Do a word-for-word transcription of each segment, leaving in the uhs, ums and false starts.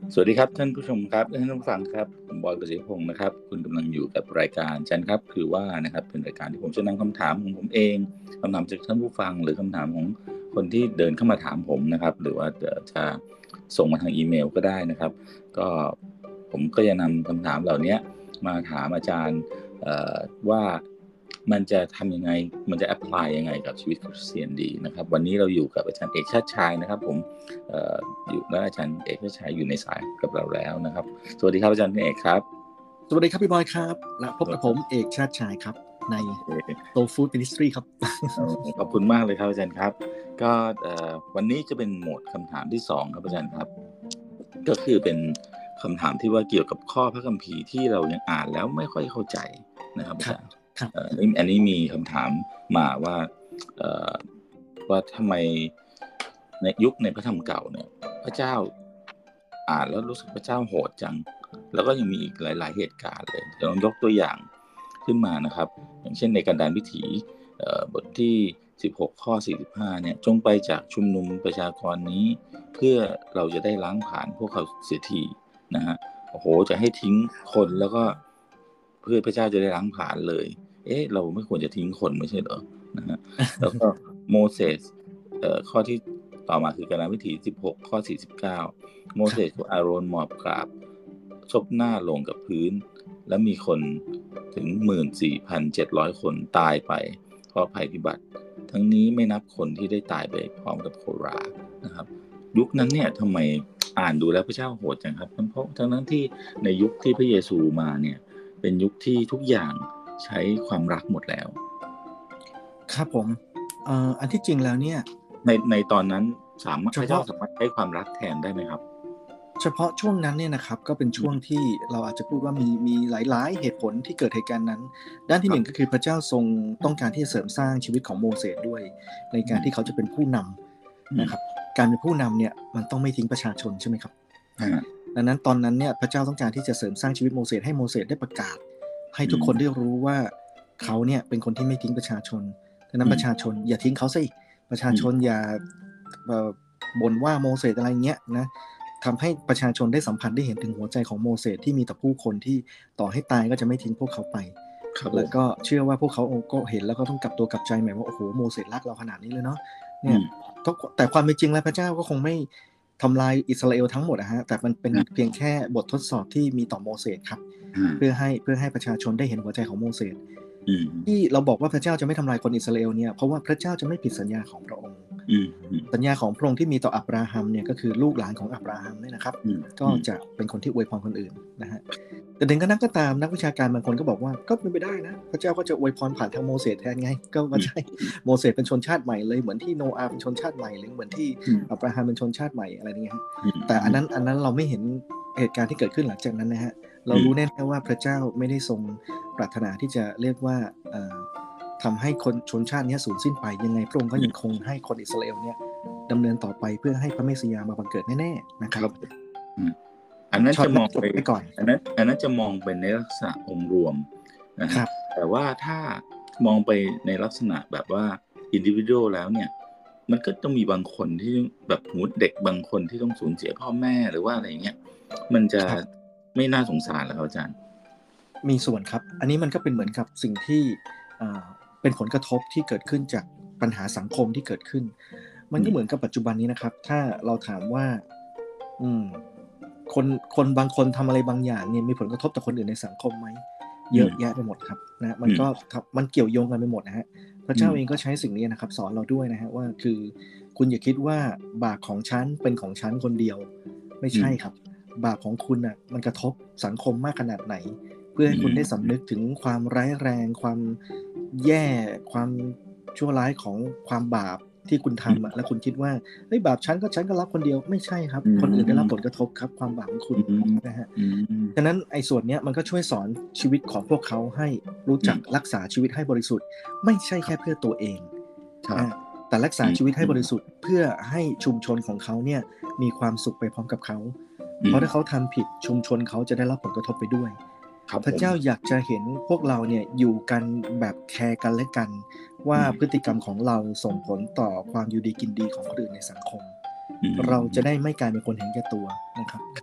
สวัสดีครับท่านผู้ชมครับและท่านผู้ฟังครับผมบอยกฤษณพงศ์นะครับคุณกำลังอยู่กับรายการฉันครับคือว่านะครับเป็นรายการที่ผมจะนำคำถามของผมเองคำถามจากท่านผู้ฟังหรือคำถามของคนที่เดินเข้ามาถามผมนะครับหรือว่าเอ่อจะส่งมาทางอีเมลก็ได้นะครับก็ผมก็จะนำคำถามเหล่านี้มาถามอาจารย์เอ่อว่ามันจะทำยังไงมันจะแอพพลายยังไงกับชีวิตคริสเตียนดีนะครับวันนี้เราอยู่กับอาจารย์เอกชาติชายนะครับผม เอ่ออยู่และอาจารย์เอกชัยอยู่ในสายกับเราแล้วนะครับสวัสดีครับอาจารย์เอกครับสวัสดีครับพี่บอยครับและพบกับผมเอกชาติชายครับใน Soul Food Ministry ครับขอบคุณมากเลยครับอาจารย์ครับก็วันนี้จะเป็นโหมดคำถามที่สองครับอาจารย์ครับก็คือเป็นคำถามที่ว่าเกี่ยวกับข้อพระคัมภีร์ที่เรายังอ่านแล้วไม่ค่อยเข้าใจนะครับอาจารย์อันนี้มีคำถามมาว่าว่าทำไมในยุคในพระธรรมเก่าเนี่ยพระเจ้าอ่านแล้วรู้สึกพระเจ้าโหดจังแล้วก็ยังมีอีกหลายๆเหตุการณ์เลยเดี๋ยวลองยกตัวอย่างขึ้นมานะครับอย่างเช่นในการดานวิถีบทที่สิบหกข้อสี่สิบห้าเนี่ยจงไปจากชุมนุมประชากรนี้เพื่อเราจะได้ล้างผ่านพวกเขาเสียทีนะฮะโอ้โหจะให้ทิ้งคนแล้วก็เพื่อพระเจ้าจะได้ล้างผ่านเลยเอ๊ะเราไม่ควรจะทิ้งคนไม่ใช่เหรอนะฮะแล้วก็โมเสสเอ่อข้อที่ต่อมาคือการดานวิถีสิบหกข้อสี่สิบเก้าโมเสสกับอาโรนหมอบกราบซบหน้าลงกับพื้นและมีคนถึง หนึ่งหมื่นสี่พันเจ็ดร้อย คนตายไปเพราะภัยพิบัติทั้งนี้ไม่นับคนที่ได้ตายไปพร้อมกับโครานะครับยุคนั้นเนี่ยทำไมอ่านดูแล้วพระเจ้าโหดจังครับเพราะทั้งนั้นที่ในยุคที่พระเยซูมาเนี่ยเป็นยุคที่ทุกอย่างใช้ความรักหมดแล้วครับผมเอ่ออันที่จริงแล้วเนี่ยในในตอนนั้นสามารถพระเจ้าสามารถใช้ความรักแทนได้ไหมครับเฉพาะช่วงนั้นเนี่ยนะครับก็เป็นช่วงที่เราอาจจะพูดว่ามีมีหลายๆเหตุผลที่เกิดเหตุการณ์นั้นด้านที่หนึ่งก็คือพระเจ้าทรงต้องการที่จะเสริมสร้างชีวิตของโมเสสด้วยในการที่เขาจะเป็นผู้นำนะครับการเป็นผู้นำเนี่ยมันต้องไม่ทิ้งประชาชนใช่ไหมครับดังนั้นตอนนั้นเนี่ยพระเจ้าต้องการที่จะเสริมสร้างชีวิตโมเสสให้โมเสสได้ประกาศให้ทุกคนได้รู้ว่าเขาเนี่ยเป็นคนที่ไม่ทิ้งประชาชนดังนั้นประชาชนอย่าทิ้งเขาสิประชาชนอย่าบ่นว่าโมเสสอะไรเงี้ยนะทำให้ประชาชนได้สัมผัสได้เห็นถึงหัวใจของโมเสสที่มีต่อผู้คนที่ต่อให้ตายก็จะไม่ทิ้งพวกเขาไปแล้วก็เชื่อว่าพวกเขาก็เห็นแล้วก็ต้องกลับตัวกลับใจใหม่ว่าโอ้โหโมเสสรักเราขนาดนี้เลยเนาะเนี่ยแต่ความเป็นจริงแล้วพระเจ้าก็คงไม่ทำลายอิสราเอลทั้งหมดนะฮะแต่มันเป็นเพียงแค่บททดสอบที่มีต่อโมเสสครับเพื่อให้เพื่อให้ประชาชนได้เห็นหัวใจของโมเสสที่เราบอกว่าพระเจ้าจะไม่ทำลายคนอิสราเอลเนี่ยเพราะว่าพระเจ้าจะไม่ผิดสัญญาของพระองค์สัญญาของพระองค์ที่มีต่ออับราฮัมเนี่ยก็คือลูกหลานของอับราฮัมเนี่ยนะครับก็จะเป็นคนที่อวยพรคนอื่นนะฮะแต่ถึงกระนั้นก็ตามนักวิชาการบางคนก็บอกว่าก็เป็นไปได้นะพระเจ้าก็จะอวยพรผ่านทางโมเสสแทนไงก็ไม่ใช่โมเสสเป็นชนชาติใหม่เลยเหมือนที่โนอาห์เป็นชนชาติใหม่หรือเหมือนที่อับราฮัมเป็นชนชาติใหม่อะไรอย่างเงี้ยแต่อันนั้นอันนั้นเราไม่เห็นเหตุการณ์ที่เกิดขึ้นหลังจากนั้นนะฮะเรารู้แน่ๆว่าพระเจ้าไม่ได้ทรงปรารถนาที่จะเรียกว่าทำให้คนชนชาตินี้สูญสิ้นไปยังไงพระองค์ก็ยังคงให้คนอิสราเอลเนี่ยดำเนินต่อไปเพื่อให้พระเมสสิยามาบังเกิดแน่ๆนะครับอันนั้นจะมองไปก่อนอันนั้นอันนั้นจะมองเป็นในลักษณะองค์รวมนะครับแต่ว่าถ้ามองไปในลักษณะแบบว่าอินดิวิว แล้วเนี่ยมันก็ต้องมีบางคนที่แบบหูเด็กบางคนที่ต้องสูญเสียพ่อแม่หรือว่าอะไรเงี้ยมันจะไม่น่าสงสารแล้วอาจารย์มีส่วนครับอันนี้มันก็เป็นเหมือนกับสิ่งที่เป็นผลกระทบที่เกิดขึ้นจากปัญหาสังคมที่เกิดขึ้นมันก็เหมือนกับปัจจุบันนี้นะครับถ้าเราถามว่าอืมคนคนบางคนทำอะไรบางอย่างเนี่ยมีผลกระทบต่อคนอื่นในสังคมไหมเยอะแยะไปหมดครับนะมันก็มันเกี่ยวโยงกันไปหมดนะฮะพระเจ้าเองก็ใช้สิ่งนี้นะครับสอนเราด้วยนะฮะว่าคือคุณอย่าคิดว่าบาปของฉันเป็นของฉันคนเดียวไม่ใช่ครับบาปของคุณอ่ะมันกระทบสังคมมากขนาดไหนเพื่อให้คุณได้สำนึกถึงความร้ายแรงความแย่ความชั่วร้ายของความบาปที่คุณทำแล้วคุณคิดว่าเฮ้ยบาปฉันก็ฉันก็รับคนเดียวไม่ใช่ครับคนอื่นได้รับผลกระทบครับความบาปของคุณนะฮะฉะนั้นไอ้ส่วนนี้มันก็ช่วยสอนชีวิตของพวกเขาให้รู้จักรักษาชีวิตให้บริสุทธิ์ไม่ใช่แค่เพื่อตัวเองแต่รักษาชีวิตให้บริสุทธิ์เพื่อให้ชุมชนของเขาเนี่ยมีความสุขไปพร้อมกับเขาเพราะถ้าเขาทำผิดชุมชนเขาจะได้รับผลกระทบไปด้วยพระเจ้าอยากจะเห็นพวกเราเนี่ยอยู่กันแบบแคร์กันและกันว่าพฤติกรรมของเราส่งผลต่อความอยู่ดีกินดีของคนอื่นในสังคมเราจะได้ไม่กลายเป็นคนเห็นแก่ตัวนะครับครับ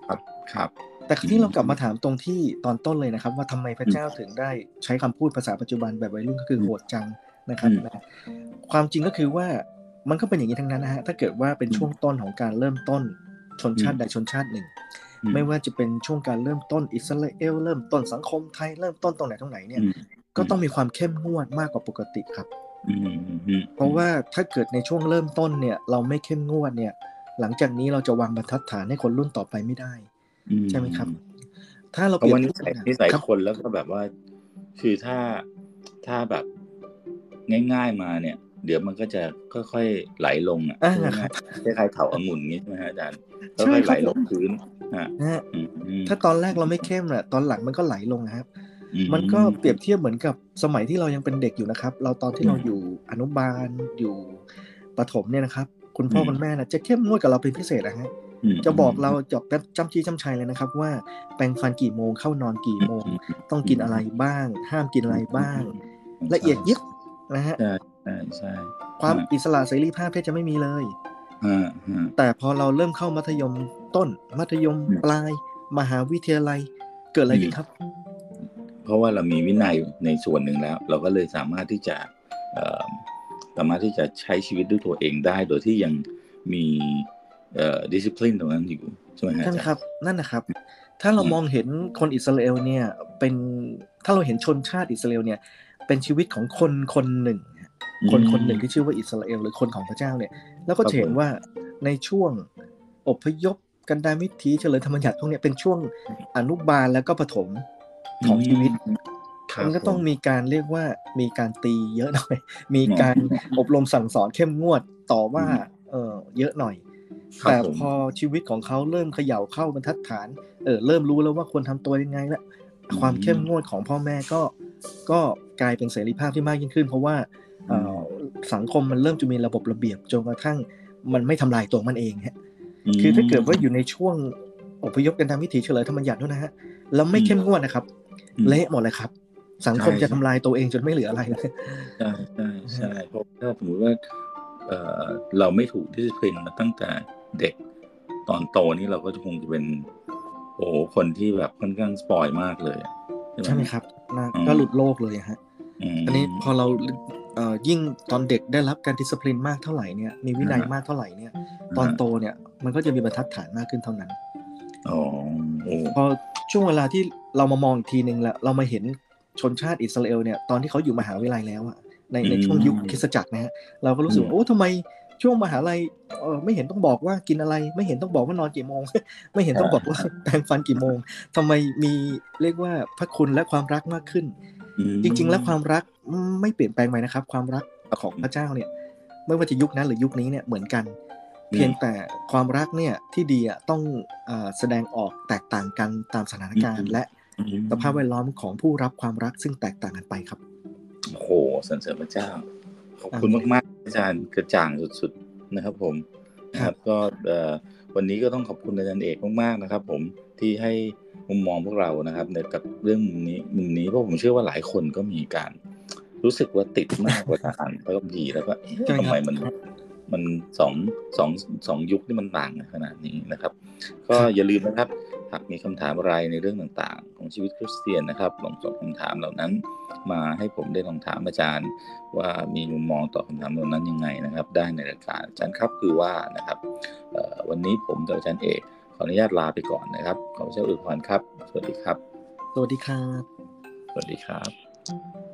ครับแต่คราวนี้เรากลับมาถามตรงที่ตอนต้นเลยนะครับว่าทำไมพระเจ้าถึงได้ใช้คำพูดภาษาปัจจุบันแบบวัยรุ่นก็คือโหดจังนะครับนะความจริงก็คือว่ามันก็เป็นอย่างนี้ทั้งนั้นนะฮะถ้าเกิดว่าเป็นช่วงต้นของการเริ่มต้นชนชาติใดชนชาติหนึ่งไม่ว่าจะเป็นช่วงการเริ่มต้นอิสราเอลเริ่มต้นสังคมไทยเริ่มต้นตรงไหนตรงไหนเนี่ยก็ต้องมีความเข้มงวดมากกว่าปกติครับเพราะว่าถ้าเกิดในช่วงเริ่มต้นเนี่ยเราไม่เข้มงวดเนี่ยหลังจากนี้เราจะวางบรรทัดฐานให้คนรุ่นต่อไปไม่ได้ใช่ไหมครับถ้าเราเพเปรีราะยบว่านิเทียบสัยนะนิสัยครับคนแล้วก็แบบว่าคือถ้าถ้าแบบง่ายๆมาเนี่ย เดี๋ยวมันก็จะค่อยๆไหลลงอ่ะอ่าพูดคง่ารัยบๆคล้ายๆเถาองุ่นงี้ใช่ไหมฮะอาจารย์ใช่ค่อยๆไหคลรับผลมงพื้นฮะนะฮะอืมถ้าตอนแรกเราไม่เข้มน่ะตอนหลังมันก็ไหลลงนะครับอืมมันก็เปรียบเทียบเหมือนกับสมัยที่เรายังเป็นเด็กอยู่นะครับ เราตอนที่อืมเราอยู่อนุบาลอยู่ประถมเนี่ยนะครับ คุณพ่ออืมคุณแม่น่ะจะเข้มงวดกับเราเป็นพิเศษอะครับอืมจะบอกเราจะแบบจ้ำจี้จ้ำชัยเลยนะครับว่าแปรงฟันกี่โมงเข้านอนกี่โมงอืมต้องกินอะไรบ้าง ห้ามกินอะไรบ้าง ละเอียดยิบนะฮะใช่ ๆ ๆความฮะอิสระเสรีภาพแทบจะไม่มีเลยฮะ ๆแต่พอเราเริ่มเข้ามัธยมต้น มัธยมอืมปลาย มหาวิทยาลัย เกิดอะไรอืมขึ้นครับ? เพราะว่าเรามีวินัยในส่วนหนึ่งแล้ว เราก็เลยสามารถที่จะ เอ่อ สามารถที่จะใช้ชีวิตด้วยตัวเองได้ โดยที่ยังมี เอ่อ discipline ตรงนั้นอยู่ ใช่ไหมครับนั่อาน จารย์? ครับ นั่นน่ะครับ ถ้าเราอืมมองเห็นคนอิสราเอลเนี่ยเป็น ถ้าเราเห็นชนชาติอิสราเอลเนี่ยเป็นชีวิตของคนคนหนึ่งอืคนคนหนึ่งมที่ชื่อว่าอิสราเอล หรือคนของพระเจ้าเนี่ย เราก็ครัจะบเผห็นมว่าในช่วงอพยพ กันดารวิถี เฉลิมธรรมบัญญัติพวกเนี้ยเป็นช่วงอนุบาลแล้วก็ประถมอืของชีวิตม ครัมันก็บผต้องมมีการเรียกว่ามีการตีเยอะ หน่อย มีอ๋อการอบรมสั่งสอนเข้มงวด ต่อวอื่ามเอ่อ เยอะหน่อยครแัตบ่ผมพอชีวิตของเขาเริ่มเขย่าเข้าบรรทัดฐาน เอ่อ เริ่มรู้แล้วว่าควรทำตัวยังไงแล้วอืความเข้มมงวดของพ่อแม่ก็ ก็กลายเป็นเสรีภาพที่มากยิ่งขึ้น เพราะว่าอเอื ่อมสังคมมันเริ่มจะมีระบบระเบียบ จนกระทั่งมันไม่ทำลายตัวมันเองครับอืคือถ้าเกิดว่าอมยู่ในช่วงอพยพกันดารวิถี เฉลิมธรรมบัญญัติด้วยนะครับ แล้วไมอื่มเข้มงวดนะครับอืมเละหมดเลยครับ สังใชคมจะท่ๆำลายตัวเองจนไม่เหลืออะไร เลยใช่นะคๆรับๆ เพราะถ้าสมมุติว่า เอ่อ เราไม่ถูก discipline มาตั้งแต่เด็ก ตอนโตนี่เราก็จะคงจะเป็น โอ้โฮ คนที่แบบค่อนข้างสปอยล์มากเลยอะ ใช่ไหใม? ช่ไหมครับ นะอืมก็หลุดโลกเลยอะครับอือันนี้พอมเรา ล เอ่อ ยิ่งตอนเด็กได้รับการ discipline มากเท่าไรเนี่ย มีวิอะฮนัยะมากเท่าไรเนี่ยอะฮะตอนโตเนี่ยมันก็จะมีบรรทัดฐานมากขึ้นเท่านั้นอ๋อ โอ้พอช่วงเวลาที่เรามามองอีกทีหนึ่งแล้ว เรามาเห็นชนชาติอิสราเอลเนี่ย ตอนที่เขาอยู่มหาวิทยาลัยแล้วอะ ในอืในช่วงยุคคริมสตจักรนะครับ เราก็รูอื้สึกว่า โอ้มทำไมช่วงมหาลัย เอ่อ ไม่เห็นต้องบอกว่ากินอะไร ไม่เห็นต้องบอกว่านอนกี่โมง ไม่เห็นอต้องาบอก ว่า แปรงฟันกี่โมง ทำไมมี เรียกว่าพระคุณและความรักมากขึ้นอืจริง ๆ แล้วความมรัก อืม ไม่เปลี่ยนแปลงไปนะครับ ความรักครับของผมพระเจ้าเนี่ย ไม่ว่าจะยุคนั้นหรือยุคนี้เนี่ยเหมือนกันอเืพียงมแต่ความรักเนี่ยที่ดีอะต้อง อ่า แสดงออกแตกต่างกันตามสถานอืการณ์มและอืสภาพแวมดล้อมของผู้รับความรักซึ่งแตกต่างกันไปครับโอ้โฮ สรรเสริญพระเจ้า ขอบอาคุณมาก ๆ อาจารย์ กระจ่างสุด ๆ นะครับผม นคะรคัรบับ ก็ เอ่อ วันนี้ก็ต้องขอบคุณอาจารย์เอกมาก ๆ นะครับผม ที่ให้มุมมองพวกเรานะครับ ใน กับเรื่องมุมนี้ มุมนี้ เพราะผมเชื่อว่าหลายคนก็มีการ รู้สึกว่าติดมากเวลาอ่านพระคัมภีร์ แล้วก็ เอ๊ะ ทำใช่คไรมับมันครับมัน สอง สอง สอง ยุคนี่มันต่างกันขนาดนี้นะครับ ก็ครับอย่าลืมนะครับ หากมีคำถามอะไรในเรื่องต่าง ๆ ของชีวิตคริสเตียนนะครับ ลองส่งคำถามเหล่านั้นมาให้ผมได้ลองถามอาจารย์ว่า มีมุมมองต่อคำถามเหล่านั้นยังไงนะครับ ได้ในรายการ อาจารย์ครับ คือว่านะครับ เอ่อ วันนี้ผมกับอาจารย์เอกขออนุญาตลาไปก่อนนะครับ ขอพระเจ้าอวยพรครับ สวัสดีครับสวัสดีครับสวัสดีครับ